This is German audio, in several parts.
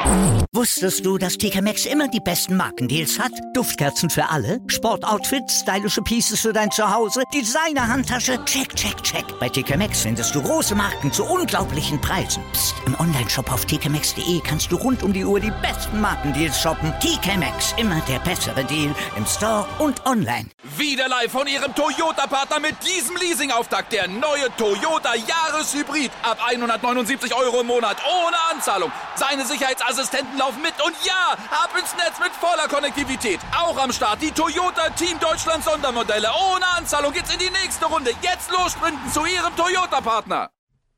Wusstest du, dass TK Maxx immer die besten Markendeals hat? Duftkerzen für alle, Sportoutfits, stylische Pieces für dein Zuhause, Designer-Handtasche, check, check, check. Bei TK Maxx findest du große Marken zu unglaublichen Preisen. Psst. Im Onlineshop auf tkmaxx.de kannst du rund um die Uhr die besten Markendeals shoppen. TK Maxx, immer der bessere Deal im Store und online. Wieder live von Ihrem Toyota-Partner mit diesem Leasing-Auftakt. Der neue Toyota Jahreshybrid. Ab 179 € im Monat. Ohne Anzahlung. Seine Sicherheitsassistenten laufen mit. Und ja, ab ins Netz mit voller Konnektivität. Auch am Start die Toyota Team Deutschland Sondermodelle. Ohne Anzahlung geht's in die nächste Runde. Jetzt los sprinten zu Ihrem Toyota-Partner.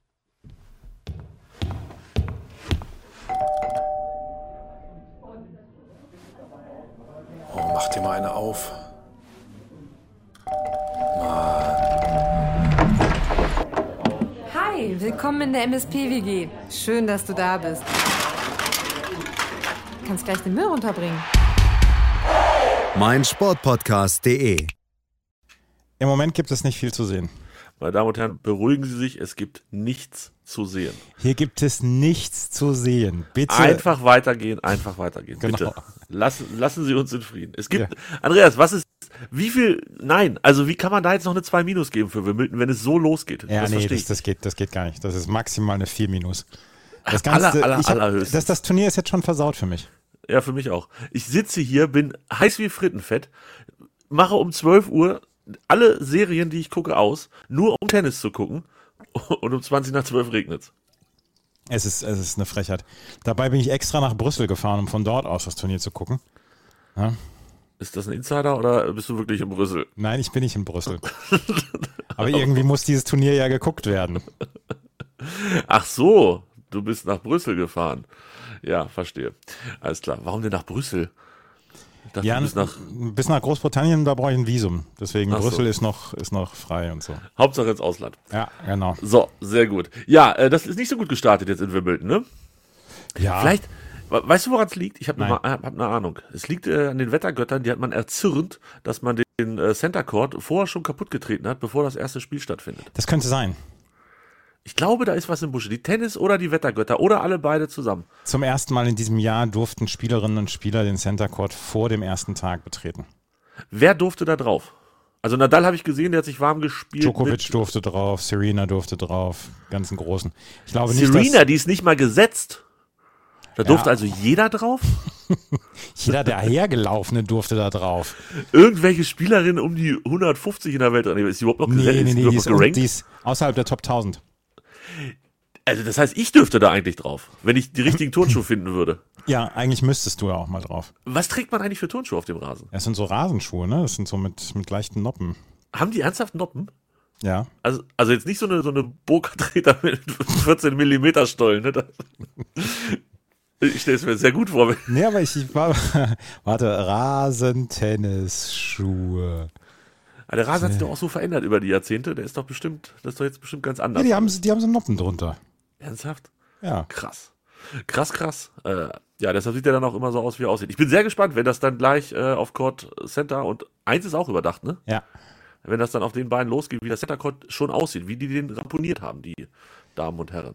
Oh, mach dir mal eine auf. Hi, willkommen in der MSP-WG. Schön, dass du da bist. Du kannst gleich den Müll runterbringen. meinsportpodcast.de. Im Moment gibt es nicht viel zu sehen. Meine Damen und Herren, beruhigen Sie sich, es gibt nichts zu sehen. Hier gibt es nichts zu sehen. Bitte. Einfach weitergehen, genau. Bitte. Lassen Sie uns in Frieden. Es gibt, Andreas, wie kann man da jetzt noch eine 2- geben für Wimbledon, wenn es so losgeht? Ja, das geht gar nicht. Das ist maximal eine 4-. Das Ganze, allerhöchstens. Das Turnier ist jetzt schon versaut für mich. Ja, für mich auch. Ich sitze hier, bin heiß wie Frittenfett, mache um 12 Uhr alle Serien, die ich gucke, aus, nur um Tennis zu gucken, und um 20 nach 12 regnet's. Es ist eine Frechheit. Dabei bin ich extra nach Brüssel gefahren, um von dort aus das Turnier zu gucken. Ja? Ist das ein Insider oder bist du wirklich in Brüssel? Nein, ich bin nicht in Brüssel. Aber irgendwie muss dieses Turnier ja geguckt werden. Ach so, du bist nach Brüssel gefahren. Ja, verstehe. Alles klar. Warum denn nach Brüssel? Ich dachte, ja, bis nach Großbritannien, da brauche ich ein Visum. Deswegen Brüssel ist noch frei und so. Hauptsache ins Ausland. Ja, genau. So, sehr gut. Ja, das ist nicht so gut gestartet jetzt in Wimbledon, ne? Ja. Vielleicht, weißt du, woran es liegt? Ich habe eine Ahnung. Es liegt an den Wettergöttern, die hat man erzürnt, dass man den Center Court vorher schon kaputt getreten hat, bevor das erste Spiel stattfindet. Das könnte sein. Ich glaube, da ist was im Busche. Die Tennis- oder die Wettergötter oder alle beide zusammen. Zum ersten Mal in diesem Jahr durften Spielerinnen und Spieler den Center Court vor dem ersten Tag betreten. Wer durfte da drauf? Also Nadal habe ich gesehen, der hat sich warm gespielt. Djokovic durfte drauf, Serena durfte drauf, ganzen Großen. Ich glaube Serena, nicht, dass die ist nicht mal gesetzt. Da durfte also jeder drauf? Jeder der Hergelaufene durfte da drauf. Irgendwelche Spielerinnen um die 150 in der Welt. Ist die überhaupt noch gerankt? Die ist außerhalb der Top 1000. Also das heißt, ich dürfte da eigentlich drauf, wenn ich die richtigen Turnschuhe finden würde. Ja, eigentlich müsstest du ja auch mal drauf. Was trägt man eigentlich für Turnschuhe auf dem Rasen? Das sind so Rasenschuhe, ne? Das sind so mit leichten Noppen. Haben die ernsthaft Noppen? Ja. Also jetzt nicht so eine Burka-Treter mit 14 mm Stollen, ne? Ich stelle es mir sehr gut vor. Nee, aber warte, Rasentennisschuhe. Der Rasen hat sich doch auch so verändert über die Jahrzehnte. Das ist doch jetzt bestimmt ganz anders. Ja, die haben so Noppen drunter. Ernsthaft? Ja. Krass. Ja, deshalb sieht der dann auch immer so aus, wie er aussieht. Ich bin sehr gespannt, wenn das dann gleich auf Court Center und 1 ist auch überdacht, ne? Ja. Wenn das dann auf den beiden losgeht, wie das Center Court schon aussieht, wie die den ramponiert haben, die Damen und Herren.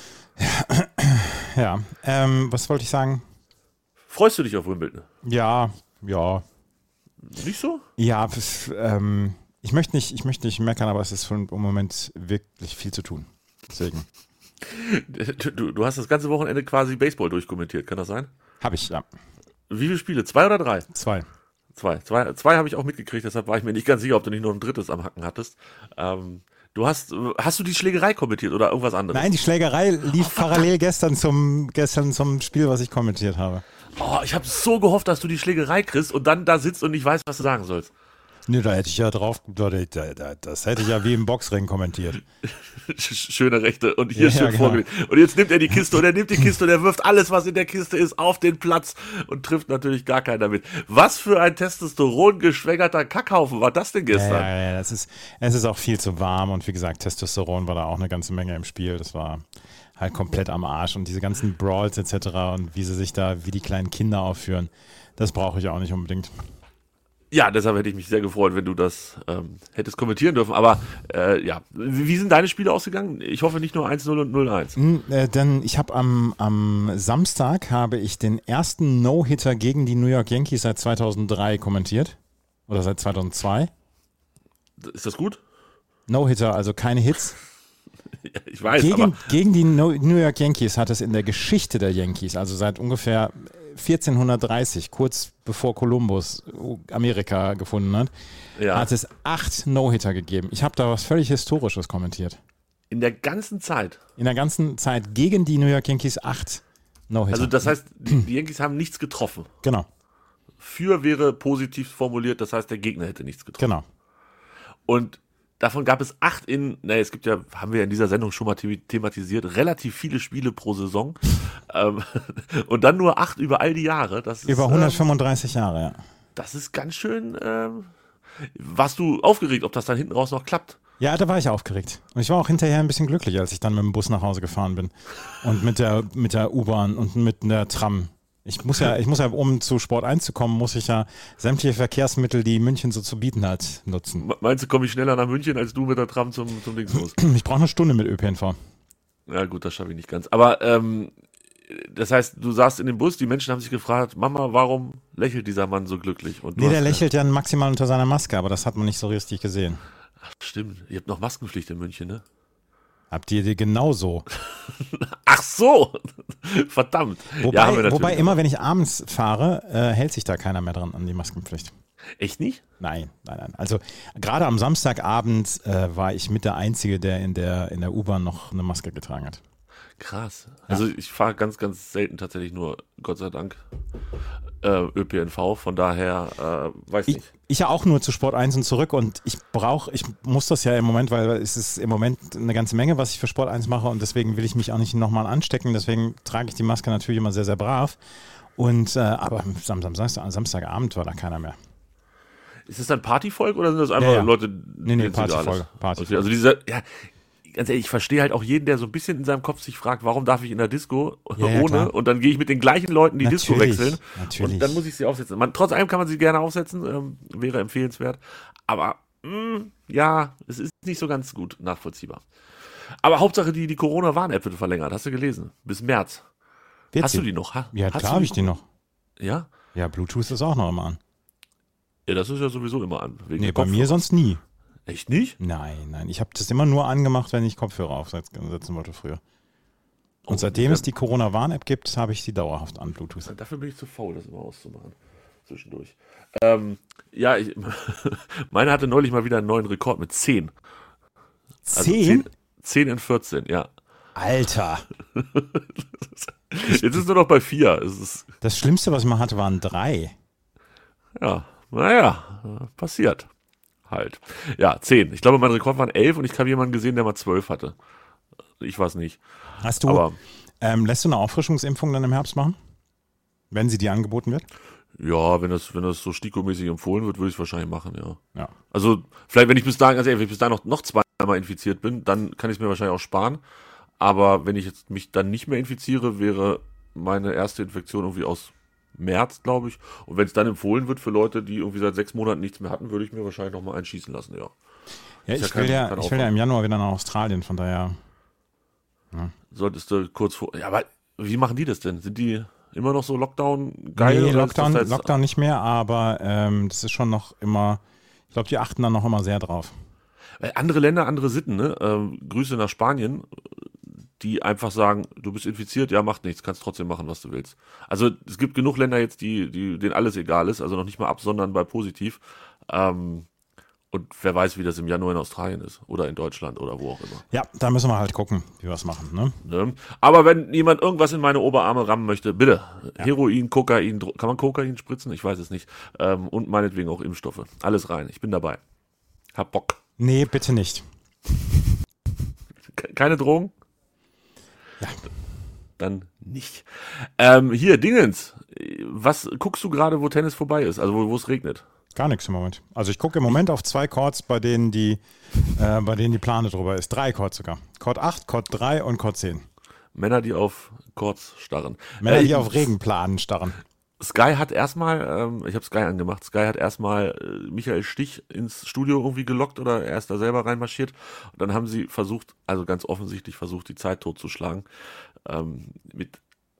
Ja. Was wollte ich sagen? Freust du dich auf Wimbledon? Ja. Nicht so? Ja, ich möchte nicht meckern, aber es ist im Moment wirklich viel zu tun. Deswegen. Du hast das ganze Wochenende quasi Baseball durchkommentiert, kann das sein? Habe ich, ja. Wie viele Spiele? 2 oder 3? 2. Zwei habe ich auch mitgekriegt, deshalb war ich mir nicht ganz sicher, ob du nicht noch ein drittes am Hacken hattest. Hast du die Schlägerei kommentiert oder irgendwas anderes? Nein, die Schlägerei lief parallel gestern zum Spiel, was ich kommentiert habe. Oh, ich habe so gehofft, dass du die Schlägerei kriegst und dann da sitzt und nicht weißt, was du sagen sollst. Nee, da hätte ich ja drauf, das hätte ich ja wie im Boxring kommentiert. Schöne Rechte und hier schön vorgelegt. Und jetzt nimmt er die Kiste und er nimmt die Kiste und er wirft alles, was in der Kiste ist, auf den Platz und trifft natürlich gar keinen damit. Was für ein Testosteron geschwängerter Kackhaufen war das denn gestern? Ja, es ist auch viel zu warm und wie gesagt, Testosteron war da auch eine ganze Menge im Spiel. Das war halt komplett am Arsch und diese ganzen Brawls etc. und wie sie sich da wie die kleinen Kinder aufführen, das brauche ich auch nicht unbedingt. Ja, deshalb hätte ich mich sehr gefreut, wenn du das hättest kommentieren dürfen. Aber ja, wie sind deine Spiele ausgegangen? Ich hoffe nicht nur 1-0 und 0-1. Denn ich habe am Samstag habe ich den ersten No-Hitter gegen die New York Yankees seit 2003 kommentiert. Oder seit 2002. Ist das gut? No-Hitter, also keine Hits. Ja, ich weiß, Gegen die New York Yankees hat es in der Geschichte der Yankees, also seit ungefähr 1430, kurz bevor Kolumbus Amerika gefunden hat, hat es 8 No-Hitter gegeben. Ich habe da was völlig Historisches kommentiert. In der ganzen Zeit? In der ganzen Zeit gegen die New York Yankees 8 No-Hitter. Also das heißt, die Yankees haben nichts getroffen. Genau. Für wäre positiv formuliert, das heißt, der Gegner hätte nichts getroffen. Genau. Und davon gab es 8 es gibt ja, haben wir in dieser Sendung schon mal thematisiert, relativ viele Spiele pro Saison. Und dann nur 8 über all die Jahre. Das ist, über 135 Jahre, ja. Das ist ganz schön. Warst du aufgeregt, ob das dann hinten raus noch klappt? Ja, da war ich aufgeregt. Und ich war auch hinterher ein bisschen glücklich, als ich dann mit dem Bus nach Hause gefahren bin. Und mit der U-Bahn und mit der Tram. Ich muss ja, um zu Sport 1 zu kommen, muss ich ja sämtliche Verkehrsmittel, die München so zu bieten hat, nutzen. Meinst du, komme ich schneller nach München, als du mit der Tram zum Dings musst? Ich brauche eine Stunde mit ÖPNV. Ja gut, das schaffe ich nicht ganz. Aber das heißt, du saßt in dem Bus, die Menschen haben sich gefragt, Mama, warum lächelt dieser Mann so glücklich? Und der lächelt ja maximal unter seiner Maske, aber das hat man nicht so richtig gesehen. Ach stimmt, ihr habt noch Maskenpflicht in München, ne? Habt ihr die genauso? Ach so, verdammt. Wobei immer, wenn ich abends fahre, hält sich da keiner mehr dran an die Maskenpflicht. Echt nicht? Nein. Also gerade am Samstagabend war ich mit der Einzige, der in der U-Bahn noch eine Maske getragen hat. Krass. Also ich fahre ganz, ganz selten tatsächlich nur, Gott sei Dank, ÖPNV. Von daher, weiß nicht. Ich ja auch nur zu Sport 1 und zurück und ich muss das ja im Moment, weil es ist im Moment eine ganze Menge, was ich für Sport 1 mache und deswegen will ich mich auch nicht nochmal anstecken. Deswegen trage ich die Maske natürlich immer sehr, sehr brav. Und aber am Samstagabend war da keiner mehr. Ist das dann Partyvolk oder sind das einfach Leute? Nee, Partyvolk. Okay, also diese, ganz ehrlich, ich verstehe halt auch jeden, der so ein bisschen in seinem Kopf sich fragt, warum darf ich in der Disco ohne klar. Und dann gehe ich mit den gleichen Leuten die Disco wechseln Natürlich. und dann muss ich sie aufsetzen. Trotz allem kann man sie gerne aufsetzen, wäre empfehlenswert, aber es ist nicht so ganz gut nachvollziehbar. Aber Hauptsache die Corona-Warn-App wird verlängert, hast du gelesen, bis März. Hast du die noch? Ja, klar habe ich die noch. Ja? Ja, Bluetooth ist auch noch immer an. Ja, das ist ja sowieso immer an. Nee, bei mir sonst nie. Echt nicht? Nein. Ich habe das immer nur angemacht, wenn ich Kopfhörer aufsetzen wollte früher. Und seitdem es die Corona-Warn-App gibt, habe ich die dauerhaft an Bluetooth. Dafür bin ich zu faul, das immer auszumachen. Zwischendurch. Meine hatte neulich mal wieder einen neuen Rekord mit 10. 10? 10 in 14, ja. Alter. Jetzt ist nur noch bei 4. Das Schlimmste, was ich mal hatte, waren 3. Ja, naja, passiert. Halt. Ja, 10. Ich glaube, mein Rekord waren 11 und ich habe jemanden gesehen, der mal 12 hatte. Ich weiß nicht. Lässt du eine Auffrischungsimpfung dann im Herbst machen? Wenn sie dir angeboten wird? Ja, wenn das so stikomäßig empfohlen wird, würde ich es wahrscheinlich machen, ja. Ja. Also, vielleicht, wenn ich bis dahin noch zweimal infiziert bin, dann kann ich es mir wahrscheinlich auch sparen. Aber wenn ich jetzt mich dann nicht mehr infiziere, wäre meine erste Infektion irgendwie aus März, glaube ich. Und wenn es dann empfohlen wird für Leute, die irgendwie seit 6 Monaten nichts mehr hatten, würde ich mir wahrscheinlich nochmal einschießen lassen, ja. Ja, ich will ja im Januar wieder nach Australien, von daher. Ja. Solltest du kurz vor. Ja, aber wie machen die das denn? Sind die immer noch so Lockdown geil? Nee, Lockdown nicht mehr, aber das ist schon noch immer, ich glaube, die achten dann noch immer sehr drauf. Andere Länder, andere Sitten, ne? Grüße nach Spanien, die einfach sagen, du bist infiziert, ja, macht nichts, kannst trotzdem machen, was du willst. Also es gibt genug Länder jetzt, denen alles egal ist, also noch nicht mal absondern bei positiv. Und wer weiß, wie das im Januar in Australien ist oder in Deutschland oder wo auch immer. Ja, da müssen wir halt gucken, wie wir es machen. Ne? Aber wenn jemand irgendwas in meine Oberarme rammen möchte, bitte. Ja. Heroin, Kokain, kann man Kokain spritzen? Ich weiß es nicht. Und meinetwegen auch Impfstoffe. Alles rein, ich bin dabei. Hab Bock. Nee, bitte nicht. Keine Drogen? Ja. Dann nicht. Hier, Dingens. Was guckst du gerade, wo Tennis vorbei ist? Also wo es regnet? Gar nichts im Moment. Also ich gucke im Moment auf 2 Chords, bei denen die Plane drüber ist. 3 Chords sogar. Chord 8, Chord 3 und Chord 10. Männer, die auf Chords starren. Männer, die auf Regenplanen starren. Sky hat erstmal, ich habe Sky angemacht, Sky hat erstmal Michael Stich ins Studio irgendwie gelockt oder er ist da selber reinmarschiert. Und dann haben sie versucht, also ganz offensichtlich versucht, die Zeit totzuschlagen. Mit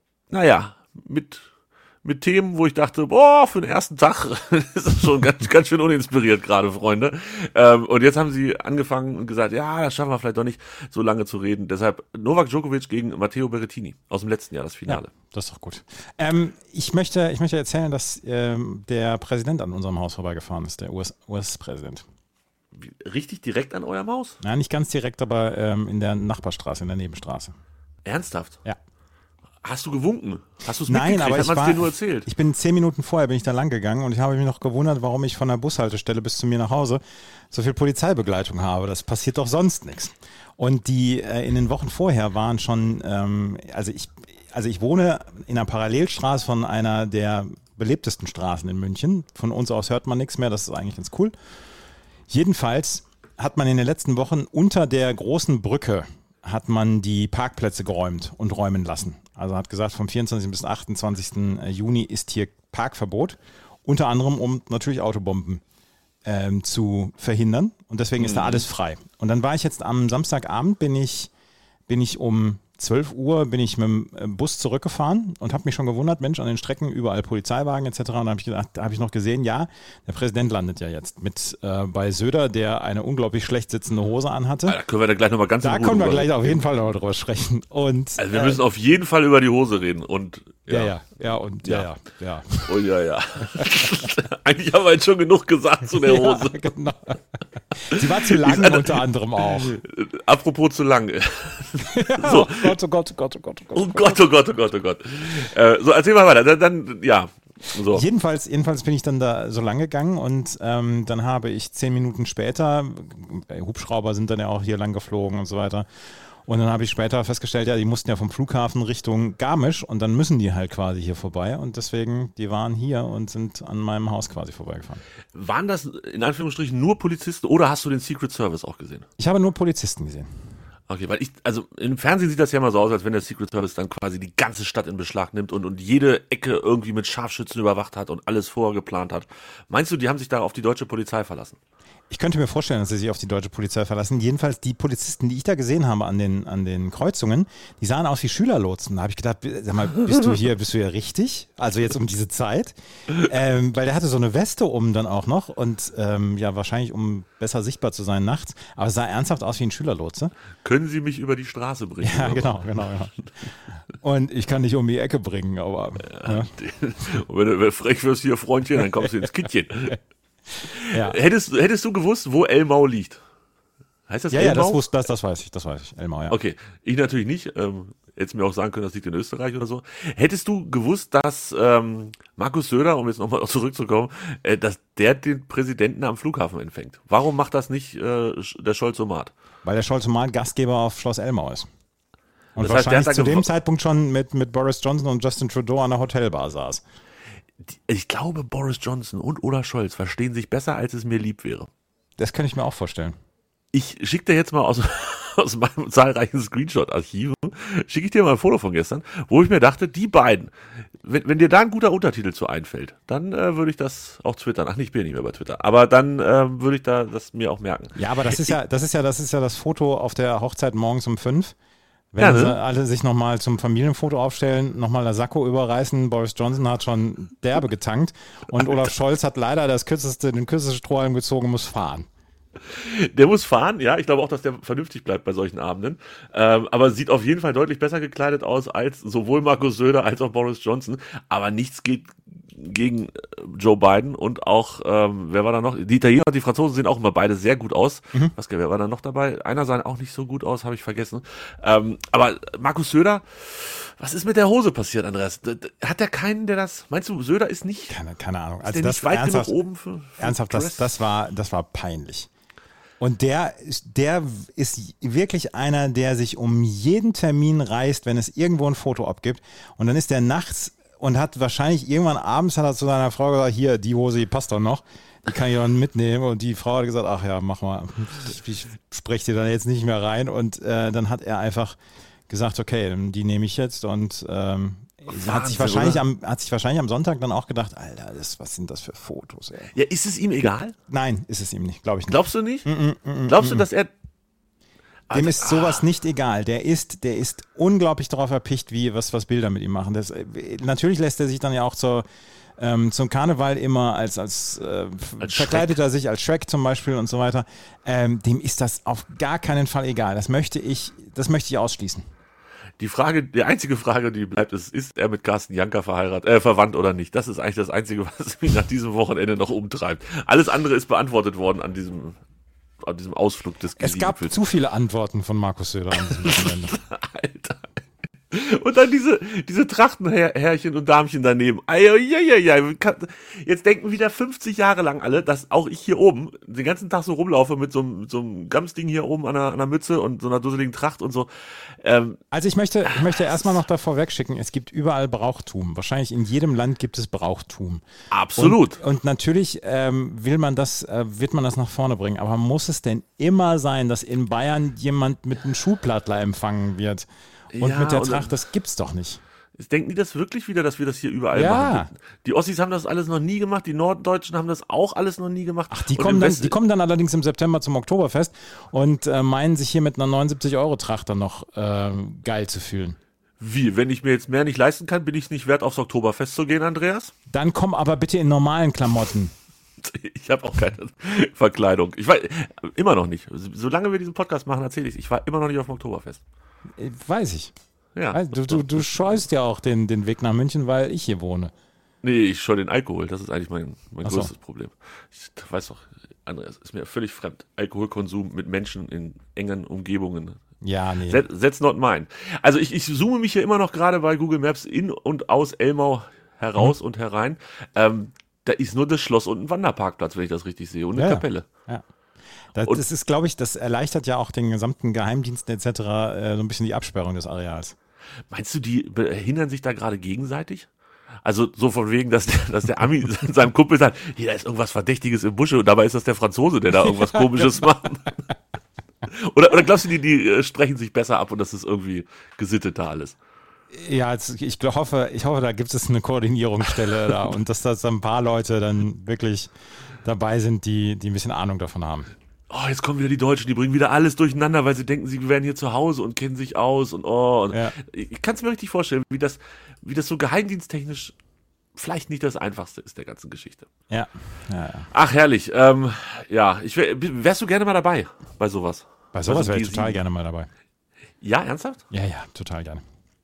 Themen, wo ich dachte, boah, für den ersten Tag ist das schon ganz schön uninspiriert gerade, Freunde. Und jetzt haben sie angefangen und gesagt, ja, das schaffen wir vielleicht doch nicht, so lange zu reden. Deshalb Novak Djokovic gegen Matteo Berrettini aus dem letzten Jahr, das Finale. Ja, das ist doch gut. Ich möchte erzählen, dass der Präsident an unserem Haus vorbeigefahren ist, der US-Präsident. Richtig direkt an eurem Haus? Nein, nicht ganz direkt, aber in der Nachbarstraße, in der Nebenstraße. Ernsthaft? Ja. Hast du gewunken? Hast du es mitgekriegt? Nein, aber hat man es dir nur erzählt? Ich bin 10 Minuten vorher bin ich da lang gegangen und ich habe mich noch gewundert, warum ich von der Bushaltestelle bis zu mir nach Hause so viel Polizeibegleitung habe. Das passiert doch sonst nichts. Und die in den Wochen vorher waren schon, also ich wohne in einer Parallelstraße von einer der belebtesten Straßen in München. Von uns aus hört man nichts mehr, das ist eigentlich ganz cool. Jedenfalls hat man in den letzten Wochen unter der großen Brücke hat man die Parkplätze geräumt und räumen lassen. Also hat gesagt, vom 24. bis 28. Juni ist hier Parkverbot, unter anderem um natürlich Autobomben zu verhindern und deswegen ist da alles frei. Und dann war ich jetzt am Samstagabend, bin ich um 12 Uhr bin ich mit dem Bus zurückgefahren und habe mich schon gewundert, Mensch, an den Strecken überall Polizeiwagen etc. Und da habe ich gedacht, da habe ich noch gesehen, ja, der Präsident landet ja jetzt mit bei Söder, der eine unglaublich schlecht sitzende Hose anhatte. Da können wir dann gleich nochmal ganz Da können wir gleich auf jeden Fall noch drüber sprechen. Und, also wir müssen auf jeden Fall über die Hose reden und ja. Oh ja. Eigentlich haben wir jetzt schon genug gesagt zu der Hose. Ja, genau. Sie war zu lang unter anderem auch. Apropos zu lang. So. Oh Gott. Oh Gott. So, erzähl mal weiter. Dann ja. So. Jedenfalls bin ich dann da so lang gegangen und dann habe ich 10 Minuten später, Hubschrauber sind dann ja auch hier lang geflogen und so weiter. Und dann habe ich später festgestellt, ja, die mussten ja vom Flughafen Richtung Garmisch und dann müssen die halt quasi hier vorbei und deswegen, die waren hier und sind an meinem Haus quasi vorbeigefahren. Waren das in Anführungsstrichen nur Polizisten oder hast du den Secret Service auch gesehen? Ich habe nur Polizisten gesehen. Okay, weil also im Fernsehen sieht das ja immer so aus, als wenn der Secret Service dann quasi die ganze Stadt in Beschlag nimmt und jede Ecke irgendwie mit Scharfschützen überwacht hat und alles vorher geplant hat. Meinst du, die haben sich da auf die deutsche Polizei verlassen? Ich könnte mir vorstellen, dass sie sich auf die deutsche Polizei verlassen. Jedenfalls die Polizisten, die ich da gesehen habe an den Kreuzungen, die sahen aus wie Schülerlotsen. Da habe ich gedacht, sag mal, bist du hier richtig? Also jetzt um diese Zeit? Weil der hatte so eine Weste um dann auch noch und ja, wahrscheinlich um besser sichtbar zu sein nachts. Aber es sah ernsthaft aus wie ein Schülerlotse. Können Sie mich über die Straße bringen? Ja, genau. Und ich kann dich um die Ecke bringen, aber... Ja. Und wenn du frech wirst hier, Freundchen, dann kommst du ins Kittchen. Ja. Hättest du gewusst, wo Elmau liegt? Heißt das Elmau? Ja, das weiß ich. Elmau, ja. Okay, ich natürlich nicht. Hättest mir auch sagen können, das liegt in Österreich oder so. Hättest du gewusst, dass Markus Söder, um jetzt nochmal zurückzukommen, dass der den Präsidenten am Flughafen empfängt? Warum macht das nicht der Scholz-Omat? Weil der Scholz-Omat Gastgeber auf Schloss Elmau ist. Und das heißt, wahrscheinlich zu dem Zeitpunkt schon mit Boris Johnson und Justin Trudeau an der Hotelbar saß. Ich glaube, Boris Johnson und Olaf Scholz verstehen sich besser, als es mir lieb wäre. Das kann ich mir auch vorstellen. Ich schicke dir jetzt mal aus meinem zahlreichen Screenshot-Archiv, schicke ich dir mal ein Foto von gestern, wo ich mir dachte, die beiden, wenn dir da ein guter Untertitel zu einfällt, dann würde ich das auch twittern. Ach, ich bin ja nicht mehr bei Twitter. Aber dann würde ich das mir auch merken. Ja, aber das ist ja das Foto auf der Hochzeit morgens um 5. Wenn sie alle sich nochmal zum Familienfoto aufstellen, nochmal das Sakko überreißen, Boris Johnson hat schon derbe getankt und Olaf Scholz hat leider den kürzesten Strohhalm gezogen und muss fahren. Der muss fahren, ja, ich glaube auch, dass der vernünftig bleibt bei solchen Abenden, aber sieht auf jeden Fall deutlich besser gekleidet aus als sowohl Markus Söder als auch Boris Johnson, aber nichts geht gegen Joe Biden und auch, wer war da noch? Die Italiener und die Franzosen sehen auch immer beide sehr gut aus. Wer war da noch dabei? Einer sah auch nicht so gut aus, habe ich vergessen. Aber Markus Söder, was ist mit der Hose passiert, Andreas? Hat der keinen, der das, meinst du, Söder ist nicht? Keine Ahnung. Also ist der nicht weit genug oben für ernsthaft, das war peinlich. Und der ist wirklich einer, der sich um jeden Termin reißt, wenn es irgendwo ein Foto abgibt. Und dann ist der nachts und hat wahrscheinlich irgendwann abends hat er zu seiner Frau gesagt, hier, die Hose, die passt doch noch. Die kann ich dann mitnehmen. Und die Frau hat gesagt, ach ja, mach mal. Ich spreche dir dann jetzt nicht mehr rein. Und dann hat er einfach gesagt, okay, die nehme ich jetzt. Und Hat sich wahrscheinlich am Sonntag dann auch gedacht, Alter, was sind das für Fotos, ey? Ja, ist es ihm egal? Nein, ist es ihm nicht, glaube ich nicht. Glaubst du nicht? Glaubst du, dass er... Dem ist sowas nicht egal. Der ist unglaublich darauf erpicht, was Bilder mit ihm machen. Natürlich lässt er sich dann ja auch zum Karneval immer als verkleidet er sich als Shrek zum Beispiel und so weiter. Dem ist das auf gar keinen Fall egal. Das möchte ich ausschließen. Die einzige Frage, die bleibt, ist er mit Carsten Janka verwandt oder nicht? Das ist eigentlich das Einzige, was mich nach diesem Wochenende noch umtreibt. Alles andere ist beantwortet worden an diesem Ausflug des G7. Es gab zu viele Antworten von Markus Söder an diesem Wochenende. Alter. Und dann diese Trachtenherrchen und Damchen daneben. Jetzt denken wieder 50 Jahre lang alle, dass auch ich hier oben den ganzen Tag so rumlaufe mit so einem Gamsding hier oben an einer Mütze und so einer dusseligen Tracht und so. Also ich möchte erstmal noch davor wegschicken, es gibt überall Brauchtum. Wahrscheinlich in jedem Land gibt es Brauchtum. Absolut. Und natürlich wird man das nach vorne bringen. Aber muss es denn immer sein, dass in Bayern jemand mit einem Schuhplattler empfangen wird? Und mit der Tracht, das gibt's doch nicht. Denken die das wirklich wieder, dass wir das hier überall machen? Die Ossis haben das alles noch nie gemacht, die Norddeutschen haben das auch alles noch nie gemacht. Ach, die kommen dann allerdings im September zum Oktoberfest und meinen sich hier mit einer 79-Euro-Tracht dann noch geil zu fühlen. Wie? Wenn ich mir jetzt mehr nicht leisten kann, bin ich es nicht wert, aufs Oktoberfest zu gehen, Andreas? Dann komm aber bitte in normalen Klamotten. Ich habe auch keine Verkleidung. Ich war immer noch nicht. Solange wir diesen Podcast machen, erzähle ich war immer noch nicht auf dem Oktoberfest. Weiß ich. Ja. Du scheust ja auch den Weg nach München, weil ich hier wohne. Nee, ich scheue den Alkohol. Das ist eigentlich mein größtes Problem. Ich weiß doch, Andreas, ist mir völlig fremd. Alkoholkonsum mit Menschen in engen Umgebungen. Ja, nee. That's not mine. Also ich zoome mich hier immer noch gerade bei Google Maps in und aus Elmau heraus und herein. Da ist nur das Schloss und ein Wanderparkplatz, wenn ich das richtig sehe, und eine Kapelle. Ja. Das ist, glaube ich, das erleichtert ja auch den gesamten Geheimdiensten etc. So ein bisschen die Absperrung des Areals. Meinst du, die behindern sich da gerade gegenseitig? Also so von wegen, dass der Ami seinem Kumpel sagt, hier, da ist irgendwas Verdächtiges im Busche und dabei ist das der Franzose, der da irgendwas Komisches macht. Oder glaubst du, die sprechen sich besser ab und das ist irgendwie gesitteter alles? Ja, ich hoffe, da gibt es eine Koordinierungsstelle da und dass da ein paar Leute dann wirklich dabei sind, die ein bisschen Ahnung davon haben. Oh, jetzt kommen wieder die Deutschen, die bringen wieder alles durcheinander, weil sie denken, sie wären hier zu Hause und kennen sich aus und Ich kann es mir richtig vorstellen, wie das so geheimdiensttechnisch vielleicht nicht das Einfachste ist der ganzen Geschichte. Ja. Ach, herrlich. Wärst du gerne mal dabei bei sowas? Bei sowas wäre ich total gerne mal dabei. Ja, ernsthaft? Ja, total gerne.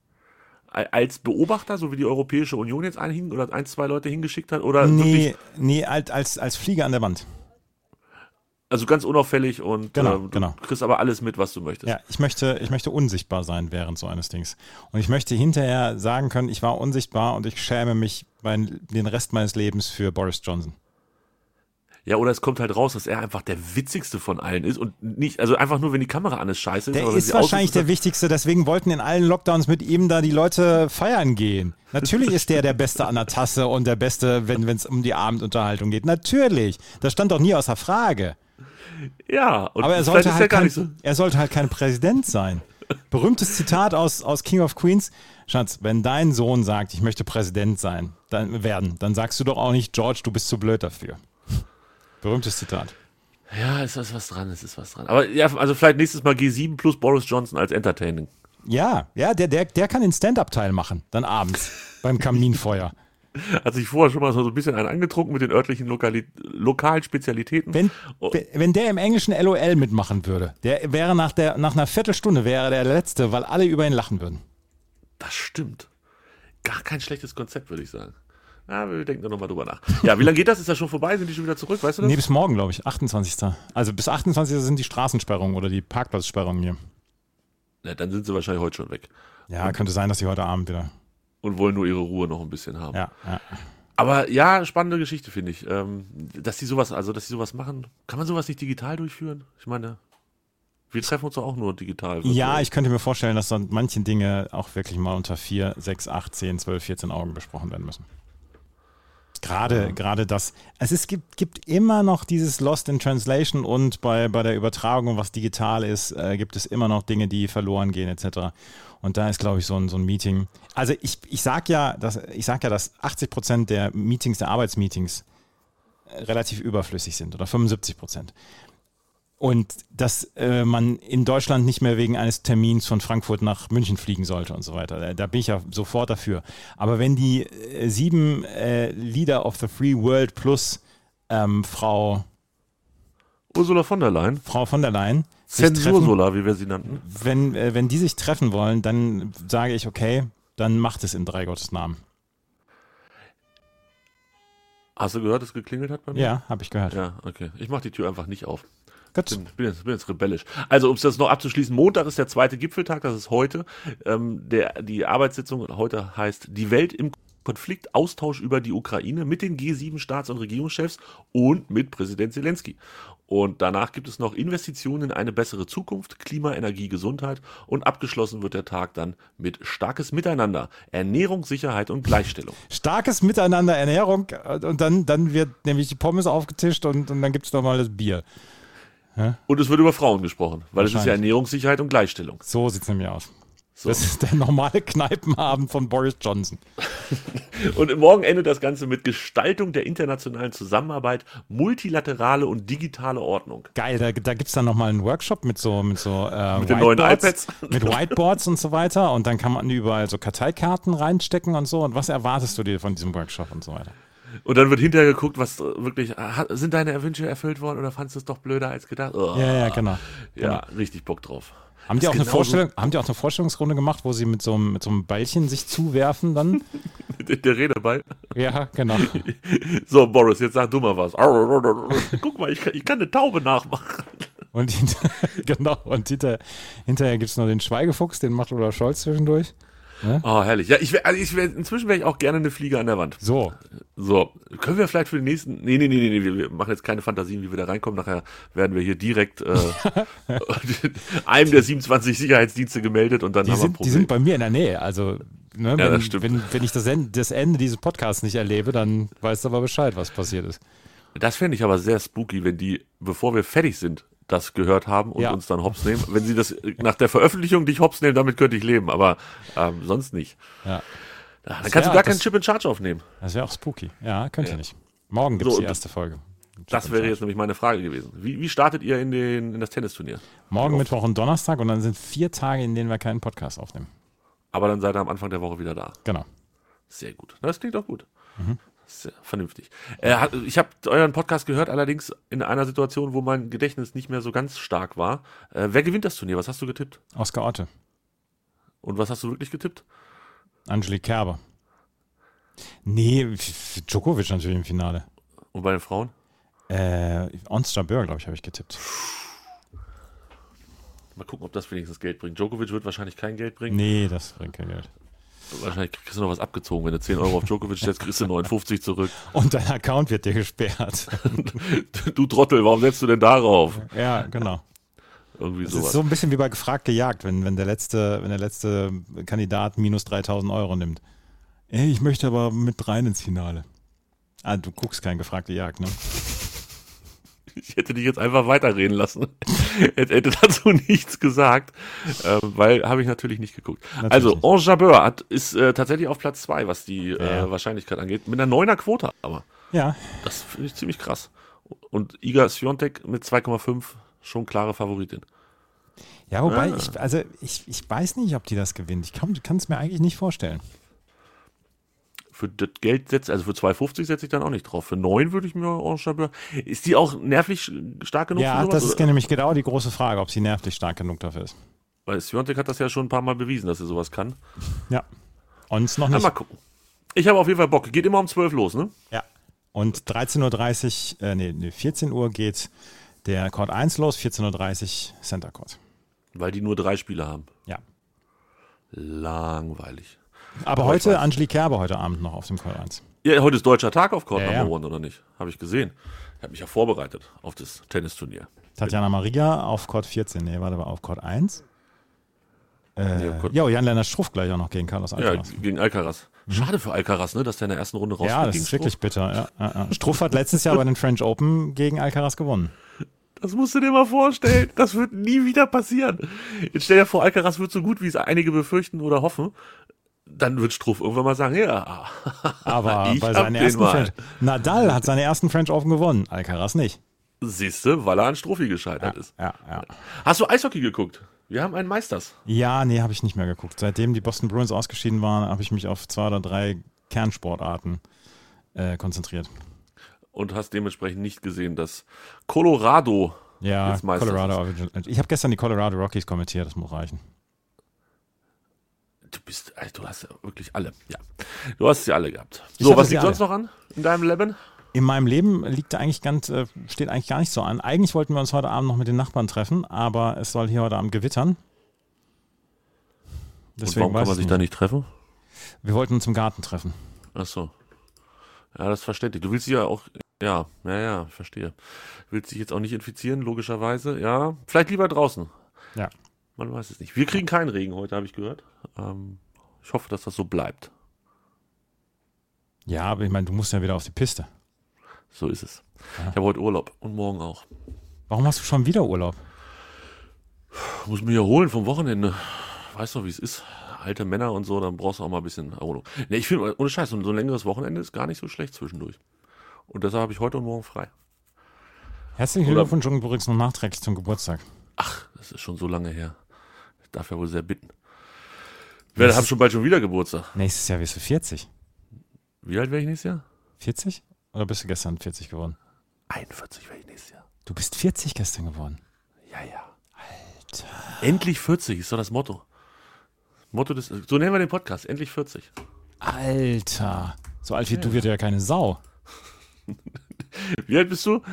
Als Beobachter, so wie die Europäische Union jetzt oder 1, 2 Leute hingeschickt hat? Oder nee, als Flieger an der Wand. Also ganz unauffällig und genau. Du kriegst aber alles mit, was du möchtest. Ja, ich möchte unsichtbar sein während so eines Dings. Und ich möchte hinterher sagen können, ich war unsichtbar und ich schäme mich den Rest meines Lebens für Boris Johnson. Ja, oder es kommt halt raus, dass er einfach der witzigste von allen ist und nicht, also einfach nur, wenn die Kamera an ist, scheiße ist. Der ist wahrscheinlich der wichtigste, deswegen wollten in allen Lockdowns mit ihm da die Leute feiern gehen. Natürlich ist der Beste an der Tasse und der Beste, wenn es um die Abendunterhaltung geht. Natürlich. Das stand doch nie außer Frage. Ja, und aber er sollte halt kein Präsident sein. Berühmtes Zitat aus King of Queens. Schatz, wenn dein Sohn sagt, ich möchte Präsident sein, dann sagst du doch auch nicht, George, du bist zu blöd dafür. Berühmtes Zitat. Ja, es ist was dran. Aber ja, also vielleicht nächstes Mal G7 plus Boris Johnson als Entertaining. Ja, der kann den Stand-Up-Teil machen, dann abends beim Kaminfeuer. Hat sich vorher schon mal so ein bisschen einen angetrunken mit den örtlichen lokalen Spezialitäten. Wenn der im Englischen LOL mitmachen würde, der wäre nach einer Viertelstunde wäre der Letzte, weil alle über ihn lachen würden. Das stimmt. Gar kein schlechtes Konzept, würde ich sagen. Ja, wir denken da nochmal drüber nach. Ja, wie lange geht das? Ist das schon vorbei? Sind die schon wieder zurück? Weißt du das? Nee, bis morgen, glaube ich. 28. Also bis 28. sind die Straßensperrungen oder die Parkplatzsperrungen hier. Ja, dann sind sie wahrscheinlich heute schon weg. Ja, könnte sein, dass die heute Abend wieder... Und wollen nur ihre Ruhe noch ein bisschen haben. Ja. Aber ja, spannende Geschichte, finde ich. Dass die sowas machen. Kann man sowas nicht digital durchführen? Ich meine, wir treffen uns doch auch nur digital. Ja, ich könnte mir vorstellen, dass dann manche Dinge auch wirklich mal unter 4, 6, 8, 10, 12, 14 Augen besprochen werden müssen. Gerade das. Also es gibt immer noch dieses Lost in Translation und bei der Übertragung, was digital ist, gibt es immer noch Dinge, die verloren gehen etc. Und da ist, glaube ich, so ein Meeting. Also ich sag ja, dass 80% der Meetings, der Arbeitsmeetings relativ überflüssig sind oder 75%. Und dass man in Deutschland nicht mehr wegen eines Termins von Frankfurt nach München fliegen sollte und so weiter. Da bin ich ja sofort dafür. Aber wenn die 7 Leader of the Free World plus Frau von der Leyen. Frau von der Leyen. Zensursula, wie wir sie nannten. Wenn die sich treffen wollen, dann sage ich, okay, dann macht es in 3 Gottes Namen. Hast du gehört, dass es geklingelt hat bei mir? Ja, habe ich gehört. Ja, okay. Ich mache die Tür einfach nicht auf. Gut. Bin jetzt rebellisch. Also, um es das noch abzuschließen, Montag ist der 2. Gipfeltag, das ist heute. Die Arbeitssitzung heute heißt Die Welt im Konflikt, Austausch über die Ukraine mit den G7-Staats- und Regierungschefs und mit Präsident Zelensky. Und danach gibt es noch Investitionen in eine bessere Zukunft, Klima, Energie, Gesundheit und abgeschlossen wird der Tag dann mit starkes Miteinander, Ernährung, Sicherheit und Gleichstellung. Starkes Miteinander, Ernährung und dann wird nämlich die Pommes aufgetischt und dann gibt es nochmal das Bier. Ja? Und es wird über Frauen gesprochen, weil es ist ja Ernährung, Sicherheit und Gleichstellung. So sieht es nämlich aus. So. Das ist der normale Kneipenabend von Boris Johnson. Und morgen endet das Ganze mit Gestaltung der internationalen Zusammenarbeit, multilaterale und digitale Ordnung. Geil, da gibt es dann nochmal einen Workshop mit den neuen iPads. Mit Whiteboards und so weiter. Und dann kann man überall so Karteikarten reinstecken und so. Und was erwartest du dir von diesem Workshop und so weiter? Und dann wird hinterher geguckt, was wirklich, sind deine Wünsche erfüllt worden oder fandest du es doch blöder als gedacht? Oh. Ja, genau. Ja, richtig Bock drauf. Haben die auch eine Vorstellungsrunde gemacht, wo sie mit so einem Ballchen sich zuwerfen dann? Der Redeball? Ja, genau. So, Boris, jetzt sag du mal was. Guck mal, ich kann eine Taube nachmachen. Und hinterher gibt es noch den Schweigefuchs, den macht Olaf Scholz zwischendurch. Ja? Oh, herrlich. Ja, inzwischen wäre ich auch gerne eine Fliege an der Wand. So. Können wir vielleicht für den nächsten... Nee, wir machen jetzt keine Fantasien, wie wir da reinkommen. Nachher werden wir hier direkt einem der 27 Sicherheitsdienste gemeldet und dann haben wir ein Problem. Die sind bei mir in der Nähe. Also, ne, ja, das stimmt. Wenn ich das Ende dieses Podcasts nicht erlebe, dann weißt du aber Bescheid, was passiert ist. Das fände ich aber sehr spooky, wenn die, bevor wir fertig sind, das gehört haben und uns dann hops nehmen. Wenn sie das nach der Veröffentlichung dich hops nehmen, damit könnte ich leben, aber sonst nicht. Ja. Dann kannst du gar keinen Chip in Charge aufnehmen. Das wäre auch spooky. Ja, könnte nicht. Morgen gibt es die erste Folge. Das wäre jetzt nämlich meine Frage gewesen. Wie startet ihr in das Tennisturnier? Morgen, Mittwoch und Donnerstag und dann sind 4 Tage, in denen wir keinen Podcast aufnehmen. Aber dann seid ihr am Anfang der Woche wieder da. Genau. Sehr gut. Das klingt auch gut. Sehr vernünftig. Ich habe euren Podcast gehört, allerdings in einer Situation, wo mein Gedächtnis nicht mehr so ganz stark war. Wer gewinnt das Turnier? Was hast du getippt? Oskar Otte. Und was hast du wirklich getippt? Angelique Kerber. Nee, Djokovic natürlich im Finale. Und bei den Frauen? Ons Jabeur, glaube ich, habe ich getippt. Mal gucken, ob das wenigstens Geld bringt. Djokovic wird wahrscheinlich kein Geld bringen. Nee, das bringt kein Geld. Wahrscheinlich kriegst du noch was abgezogen. Wenn du 10 Euro auf Djokovic stellst, kriegst du 59 zurück. Und dein Account wird dir gesperrt. Du Trottel, warum setzt du denn darauf? Ja, genau. Irgendwie das sowas. ist so ein bisschen wie bei Gefragt gejagt, wenn der letzte Kandidat minus 3.000 Euro nimmt. Ey, ich möchte aber mit rein ins Finale. Ah, du guckst kein Gefragt gejagt, ne? Ich hätte dich jetzt einfach weiterreden lassen. Hätte dazu nichts gesagt, weil habe ich natürlich nicht geguckt. Natürlich also, Ons Jabeur ist tatsächlich auf Platz 2, was die Wahrscheinlichkeit angeht. Mit einer 9er Quote aber. Ja. Das finde ich ziemlich krass. Und Iga Swiatek mit 2,5 schon klare Favoritin. Ja, wobei, ich weiß nicht, ob die das gewinnt. Ich kann es mir eigentlich nicht vorstellen. Für das Geld also für 2,50 setze ich dann auch nicht drauf. Für 9 würde ich mir Ons Jabeur. Ist die auch nervlich stark genug für sowas? Ja, das ist nämlich genau die große Frage, ob sie nervlich stark genug dafür ist. Weil Swiatek hat das ja schon ein paar Mal bewiesen, dass er sowas kann. Ja. Und noch nicht. Mal gucken. Ich habe auf jeden Fall Bock. Geht immer um 12 los, ne? Ja. Und 14 Uhr geht der Court 1 los, 14.30 Uhr Center Court. Weil die nur 3 Spiele haben. Ja. Langweilig. Aber heute, Angelique Kerber heute Abend noch auf dem Court 1. Ja, heute ist deutscher Tag auf Court Number 1, oder nicht? Habe ich gesehen. Ich habe mich ja vorbereitet auf das Tennisturnier. Tatjana Maria auf Court 14. Nee, warte mal, auf Court 1. Jan-Lennart Struff gleich auch noch gegen Carlos Alcaraz. Ja, gegen Alcaraz. Schade für Alcaraz, ne, dass der in der ersten Runde rausfliegt. Ja, das ist wirklich bitter. Ja. Struff hat letztes Jahr bei den French Open gegen Alcaraz gewonnen. Das musst du dir mal vorstellen. Das wird nie wieder passieren. Jetzt stell dir vor, Alcaraz wird so gut, wie es einige befürchten oder hoffen. Dann wird Struff irgendwann mal sagen, ja. Aber bei seinen ersten Nadal hat seine ersten French Open gewonnen, Alcaraz nicht. Siehste, weil er an Struffi gescheitert ist. Ja. Hast du Eishockey geguckt? Wir haben einen Meisters. Ja, nee, habe ich nicht mehr geguckt. Seitdem die Boston Bruins ausgeschieden waren, habe ich mich auf 2 oder 3 Kernsportarten konzentriert. Und hast dementsprechend nicht gesehen, dass Colorado jetzt Meister Colorado. ist. Ich habe gestern die Colorado Rockies kommentiert, das muss reichen. Du hast ja wirklich alle. Ja, du hast sie alle gehabt. So, was liegt sonst noch an in deinem Leben? In meinem Leben steht eigentlich gar nicht so an. Eigentlich wollten wir uns heute Abend noch mit den Nachbarn treffen, aber es soll hier heute Abend gewittern. Deswegen und warum kann man sich da nicht treffen? Wir wollten uns im Garten treffen. Ach so. Ja, das verstehe ich. Du willst dich ja auch, ja, ich verstehe. Willst dich jetzt auch nicht infizieren, logischerweise. Ja, vielleicht lieber draußen. Ja. Man weiß es nicht. Wir kriegen keinen Regen heute, habe ich gehört. Ich hoffe, dass das so bleibt. Ja, aber ich meine, du musst ja wieder auf die Piste. So ist es. Ja. Ich habe heute Urlaub und morgen auch. Warum hast du schon wieder Urlaub? Muss mich erholen vom Wochenende. Weißt du, wie es ist? Alte Männer und so, dann brauchst du auch mal ein bisschen Erholung. Ne, ich finde, ohne Scheiß, so ein längeres Wochenende ist gar nicht so schlecht zwischendurch. Und deshalb habe ich heute und morgen frei. Herzlichen Glückwunsch übrigens noch nachträglich zum Geburtstag. Ach, das ist schon so lange her. Ich darf ja wohl sehr bitten. Wir haben schon bald schon wieder Geburtstag. Nächstes Jahr wirst du 40. Wie alt wäre ich nächstes Jahr? 40? Oder bist du gestern 40 geworden? 41 wäre ich nächstes Jahr. Du bist 40 gestern geworden? Ja. Alter. Endlich 40 ist doch das Motto. So nennen wir den Podcast, endlich 40. Alter. So alt wie du wird ja keine Sau. Wie alt bist du?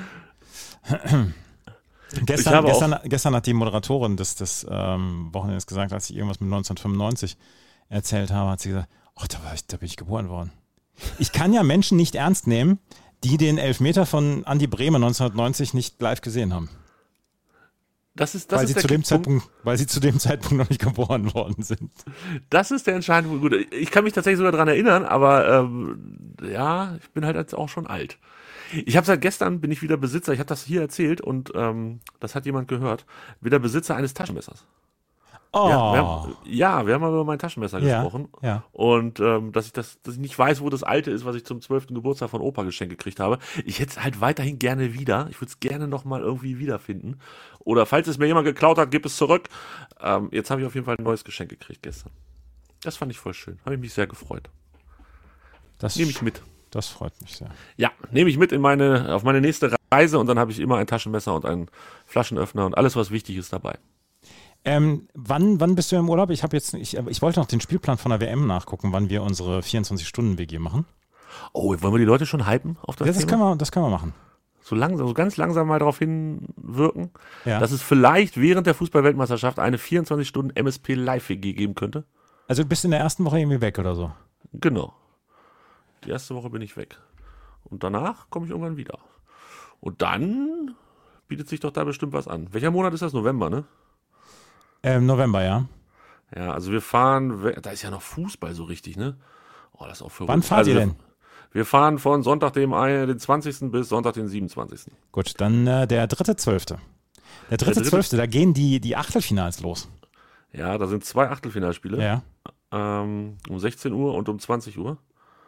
Gestern hat die Moderatorin des Wochenendes gesagt, als ich irgendwas mit 1995 erzählt habe, hat sie gesagt, ach, da bin ich geboren worden. Ich kann ja Menschen nicht ernst nehmen, die den Elfmeter von Andi Brehme 1990 nicht live gesehen haben. Weil sie zu dem Zeitpunkt noch nicht geboren worden sind. Das ist der entscheidende Punkt. Gut, ich kann mich tatsächlich sogar daran erinnern, aber ich bin halt jetzt auch schon alt. Ich habe seit gestern, bin ich wieder Besitzer, ich habe das hier erzählt und das hat jemand gehört, wieder Besitzer eines Taschenmessers. Oh. Wir haben mal über mein Taschenmesser gesprochen. Ja. Und dass ich nicht weiß, wo das alte ist, was ich zum 12. Geburtstag von Opa geschenkt gekriegt habe. Ich hätte es halt weiterhin gerne wieder. Ich würde es gerne nochmal irgendwie wiederfinden. Oder falls es mir jemand geklaut hat, gib es zurück. Jetzt habe ich auf jeden Fall ein neues Geschenk gekriegt gestern. Das fand ich voll schön. Habe ich mich sehr gefreut. Nehme ich mit. Das freut mich sehr. Ja, nehme ich mit auf meine nächste Reise und dann habe ich immer ein Taschenmesser und einen Flaschenöffner und alles, was wichtig ist, dabei. Wann bist du im Urlaub? Ich wollte noch den Spielplan von der WM nachgucken, wann wir unsere 24-Stunden-WG machen. Oh, wollen wir die Leute schon hypen auf das Thema? Das können wir machen. So ganz langsam mal darauf hinwirken, ja. Dass es vielleicht während der Fußball-Weltmeisterschaft eine 24-Stunden-MSP Live-WG geben könnte. Also du bist in der ersten Woche irgendwie weg oder so? Genau. Die erste Woche bin ich weg. Und danach komme ich irgendwann wieder. Und dann bietet sich doch da bestimmt was an. Welcher Monat ist das? November, ne? November, ja. Ja, also wir fahren, da ist ja noch Fußball so richtig, ne? Oh, das ist auch verrückt. Wann fahrt ihr denn? Wir fahren von Sonntag den 20. bis Sonntag den 27. Gut, dann der 3.12. Der 3.12., da gehen die Achtelfinals los. Ja, da sind 2 Achtelfinalspiele. Ja. Um 16 Uhr und um 20 Uhr.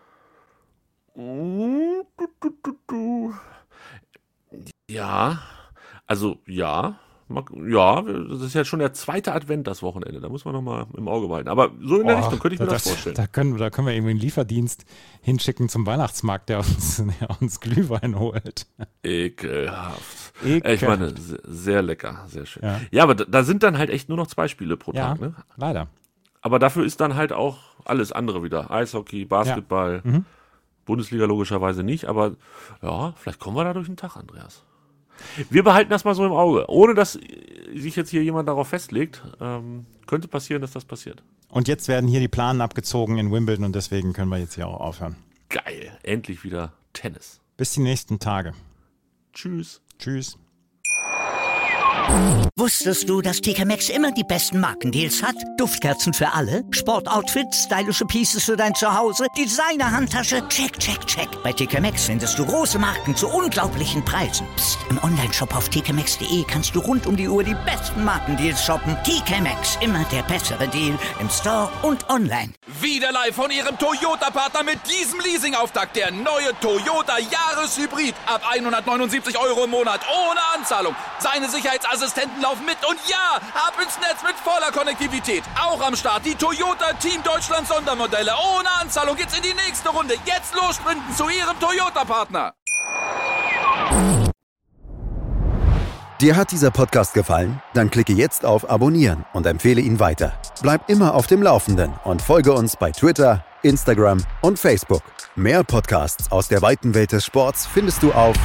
Ja, also ja, das ist ja schon der 2. Advent, das Wochenende. Da muss man nochmal im Auge behalten. Aber so in der Richtung könnte ich mir das vorstellen. Da können wir irgendwie einen Lieferdienst hinschicken zum Weihnachtsmarkt, der uns Glühwein holt. Ekelhaft. Ich meine, sehr lecker, sehr schön. Ja, aber da sind dann halt echt nur noch 2 Spiele pro Tag. Ne? Leider. Aber dafür ist dann halt auch alles andere wieder. Eishockey, Basketball, Bundesliga logischerweise nicht. Aber ja, vielleicht kommen wir da durch den Tag, Andreas. Wir behalten das mal so im Auge. Ohne dass sich jetzt hier jemand darauf festlegt, könnte passieren, dass das passiert. Und jetzt werden hier die Planen abgezogen in Wimbledon und deswegen können wir jetzt hier auch aufhören. Geil, endlich wieder Tennis. Bis die nächsten Tage. Tschüss. Tschüss. Wusstest du, dass TK Maxx immer die besten Markendeals hat? Duftkerzen für alle, Sportoutfits, stylische Pieces für dein Zuhause, Designer-Handtasche, check, check, check. Bei TK Maxx findest du große Marken zu unglaublichen Preisen. Psst. Im Onlineshop auf tkmaxx.de kannst du rund um die Uhr die besten Markendeals shoppen. TK Maxx, immer der bessere Deal im Store und online. Wieder live von Ihrem Toyota-Partner mit diesem Leasing-Auftakt. Der neue Toyota Jahreshybrid. Ab 179 € im Monat. Ohne Anzahlung. Seine Sicherheitsassistenten laufen mit. Und ja, ab ins Netz mit voller Konnektivität. Auch am Start die Toyota Team Deutschland Sondermodelle. Ohne Anzahlung geht's in die nächste Runde. Jetzt los sprinten zu Ihrem Toyota-Partner. Dir hat dieser Podcast gefallen? Dann klicke jetzt auf Abonnieren und empfehle ihn weiter. Bleib immer auf dem Laufenden und folge uns bei Twitter, Instagram und Facebook. Mehr Podcasts aus der weiten Welt des Sports findest du auf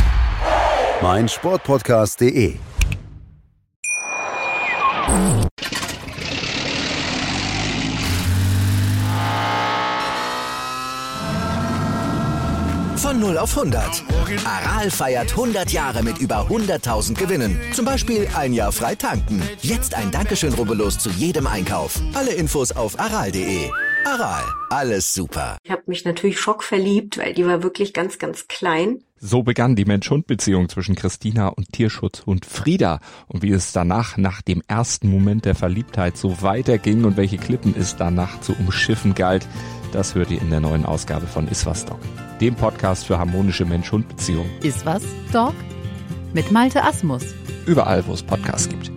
meinsportpodcast.de. Von 0 auf 100. Aral feiert 100 Jahre mit über 100.000 Gewinnen. Zum Beispiel ein Jahr frei tanken. Jetzt ein Dankeschön, rubbellos zu jedem Einkauf. Alle Infos auf aral.de. Aral, alles super. Ich habe mich natürlich schockverliebt, weil die war wirklich ganz, ganz klein. So begann die Mensch-Hund-Beziehung zwischen Christina und Tierschutzhund Frieda. Und wie es danach, nach dem ersten Moment der Verliebtheit, so weiterging und welche Klippen es danach zu umschiffen galt, das hört ihr in der neuen Ausgabe von Iswas Dog, dem Podcast für harmonische Mensch-Hund-Beziehungen. Iswas Dog? Mit Malte Asmus. Überall, wo es Podcasts gibt.